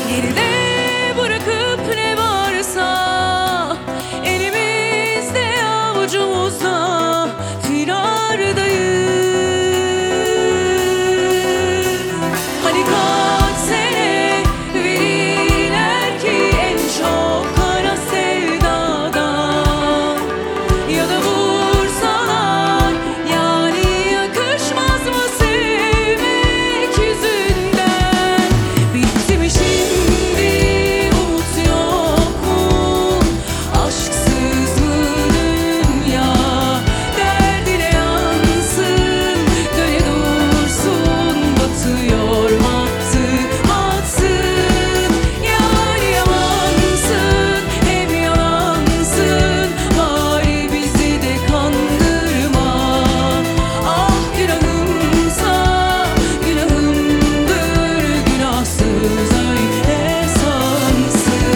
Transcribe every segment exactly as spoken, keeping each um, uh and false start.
Geride bırakıp ne varsa elimizde avucumuzda firardayız. Hani kaç sene verirler ki en çok kara sevdadan, ya da vursalar yani yakışmaz mı sevmek yüzünden? Bitti mi şimdi umut yok mu? Aşksız mı dünya? Derdine yansın, döne dursun, batıyor battı batsın. Yani yalansın, hem yalansın, bari bizi de kandırma. Ah günahımsa günahımdır, günahsız öyle sansın.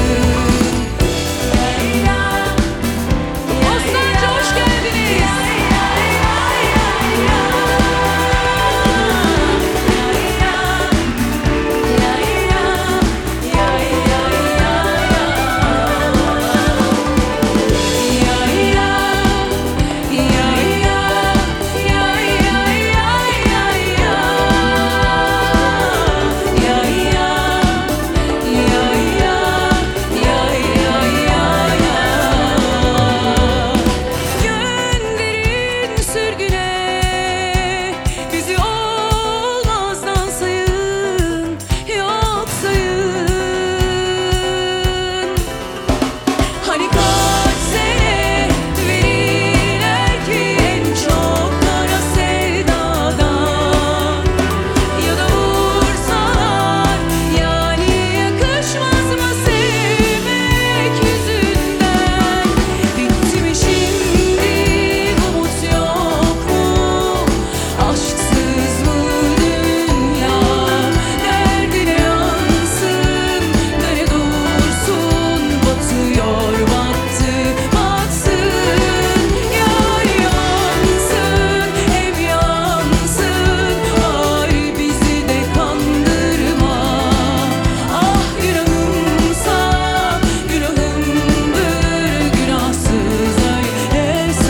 Bostancı hoş geldiniz. Gönderin sürgüne, bizi olmazdan sayın, yok sayın. Hani kaç sene verirler ki en çok kara sevdadan, ya da vursalar yani yakışmaz mı sevmek yüzünden? Bitti mi şimdi umut yok mu? Aşksız mı dünya? Derdine yansın, döne dursun, batıyor battı batsın. Yar yansın, ev yansın, bari bizi de kandırma. Ah günahımsa günahımdır, günahsız öyle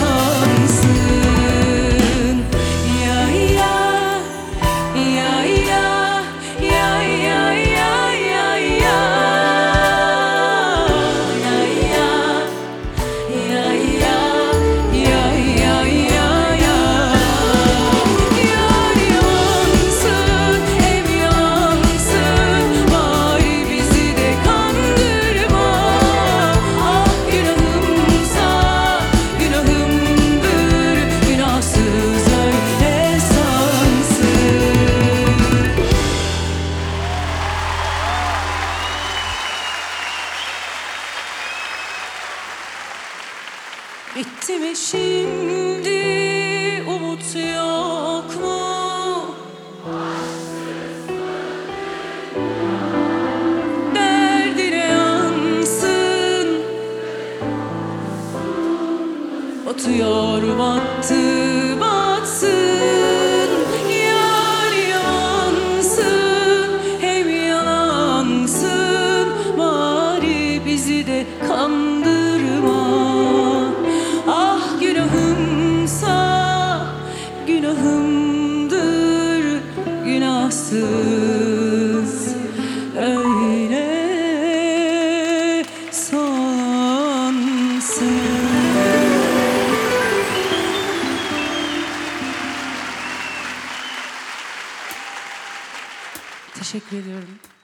sansın. Ya ya ya ya ya ya ya ya ya ya ya ya ya ya ya. Yar yansın, ev yansın, bari bizi de kandırma. Ah günahımsa günahımdır, günahsız öyle sansın. Bitti mi şimdi umut yok mu? Derdine yansın, batıyor battı batsın. Yar yansın, hem yalansın, bari bizi de kandırma. Ah günahımsa günahımdır, günahsız öyle sansın. Teşekkür ediyorum.